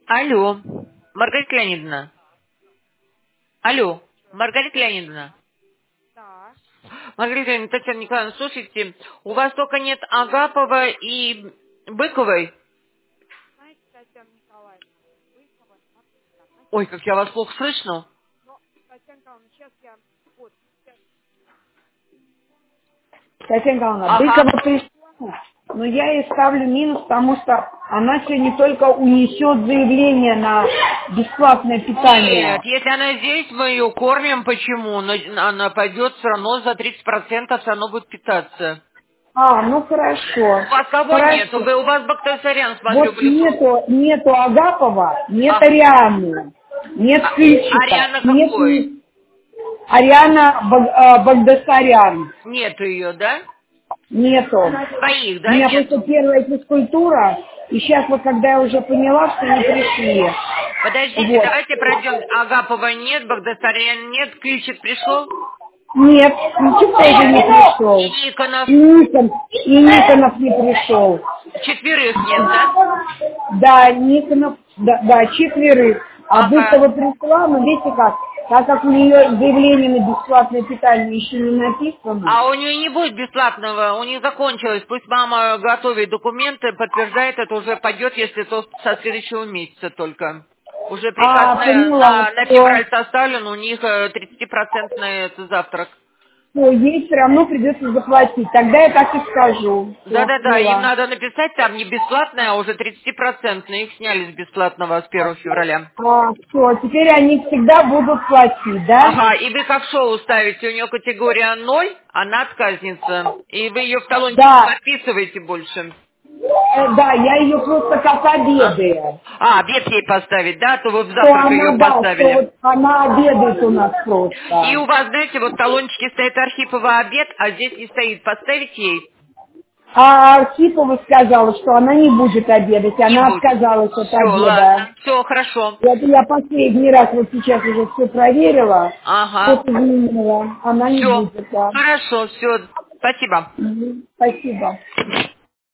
Алло, Маргарита Леонидовна. Алло, Маргарита Леонидовна. Да. Маргарита Леонидовна, Татьяна Николаевна, слушайте, у вас только нет Агапова и Быковой? Знаете, Татьяна Николаевна, Быкова, смотрите, она Ой, сейчас как я вас плохо слышно. но, Татьяна Николаевна, сейчас я, вот, сейчас, Татьяна Николаевна, Ага. Быкова пришла, но я ей ставлю минус, потому что она сегодня только унесет заявление на бесплатное питание. Нет, если она здесь, мы ее кормим, почему? Но она пойдет все равно за 30%, все равно будет питаться. А, ну хорошо. У вас кого нет? Хорошо. У вас Багдасарян, смотрю, Вот были... нету Агапова, нет А, Арианы, нет Кыльчика, Ариана нет какой? Ариана Багдасарян. Нету ее, да? Нету. Своих, У да, меня просто нету? первая физкультура, и сейчас вот когда я уже поняла, что не пришли. Подождите, Вот. давайте пройдем. Агапова нет, Багдасарян нет, Ключик пришел? Нет, ничего тоже не пришел. И Никонов? И Никонов не пришел. Четверых нет, да? Да, Никонов, да, четверых. А Ага. Быкова пришла, но видите как, так как у нее заявление на бесплатное питание еще не написано. А у нее не будет бесплатного, у нее закончилось. Пусть мама готовит документы, подтверждает, это уже пойдет, если то со следующего месяца только. Уже приказ Поняла, на что февраль составлен, у них 30% это завтрак. ей все равно придется заплатить. Тогда я так и скажу. Все, Да-да-да, им поняла. надо написать там не бесплатное, а уже 30%. Их сняли с бесплатного с 1 февраля. Все, теперь они всегда будут платить, да? Ага, и вы как шоу ставите, у нее категория 0, она отказница. И вы ее в талончик не Да, подписываете больше. да, я ее просто как обедаю. Обед ей поставить, да? То вы в Что завтрак ее она, да, что поставили. вот она обедает у нас И у просто. вас, знаете, вот в талончике стоит Архипова обед, а здесь не стоит. Поставить ей? А Архипова сказала, что она не будет обедать, Не она будет. отказалась от Все, обеда. ладно. Все, хорошо. Это я последний раз вот сейчас уже все проверила, Ага. что-то изменила, она не Все. будет, да. Хорошо, все. Спасибо. Спасибо.